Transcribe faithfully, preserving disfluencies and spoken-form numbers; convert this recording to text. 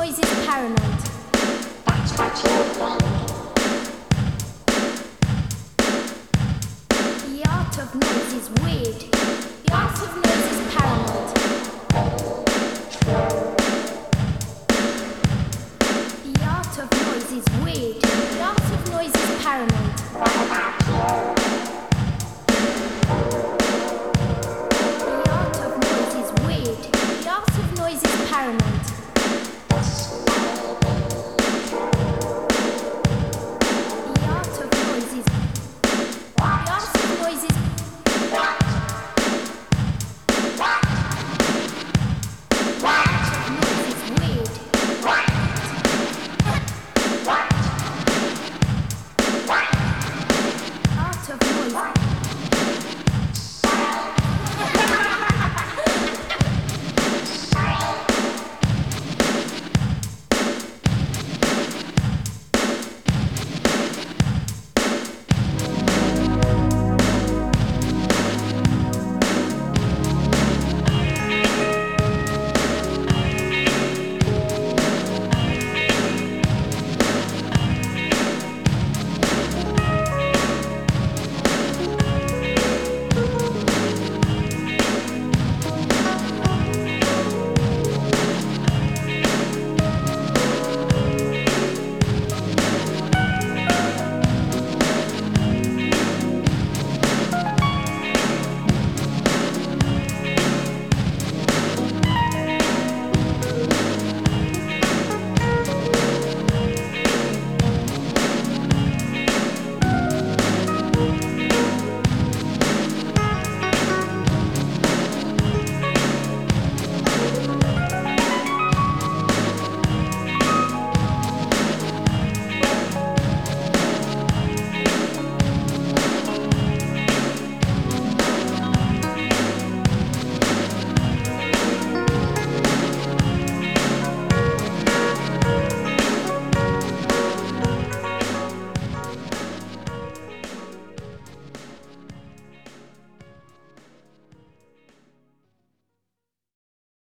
noise is paranoid. That's what you think. The art of noise is weird. The art of noise is paranoid. The art of noise is weird. The art of noise is paranoid. What about you? The art of noise is weird. The art of noise is paranoid.